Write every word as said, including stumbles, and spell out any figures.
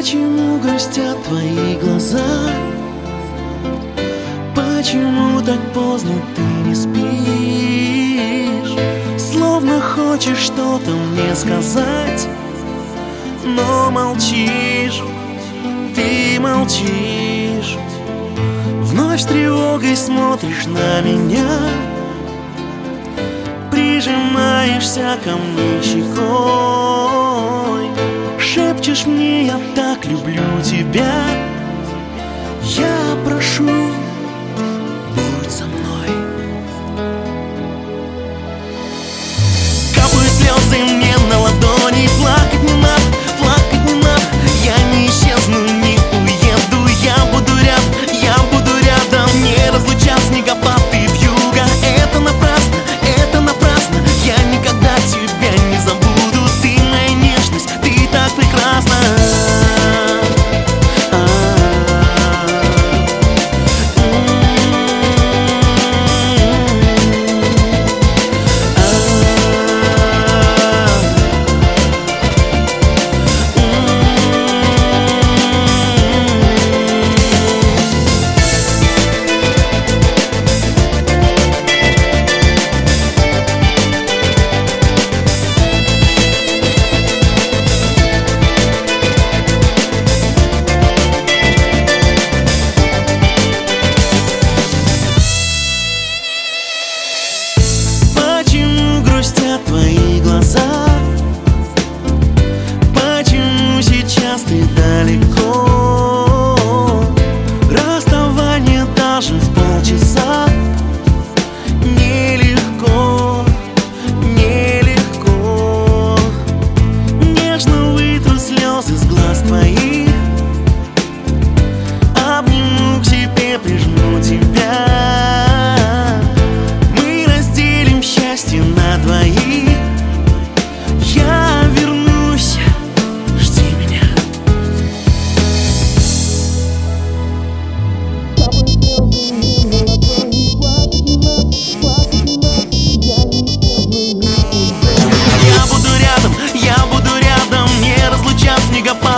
Почему грустят твои глаза? Почему так поздно ты не спишь? Словно хочешь что-то мне сказать, но молчишь, ты молчишь. Вновь с тревогой смотришь на меня, прижимаешься ко мне щекой, шепчешь мне: я так люблю тебя. Я прошу, будь со мной. Капают слезы мне на ладони, плакать не надо, плакать не надо. Я не исчезну, не уеду, я буду рядом, я буду рядом. Не разлучат снегопады вьюга, это напрасно, это напрасно. Я никогда тебя не забуду, ты моя нежность, ты так прекрасна. Твои глаза, почему сейчас ты далеко? Расставание даже в полчаса нелегко, нелегко. Нежно вытру слезы с глаз твоих, обниму к себе, прижму тебя. Мы разделим счастье на двоих. Я вернусь, жди меня. Я буду рядом, я буду рядом. Не разлучат снегопад.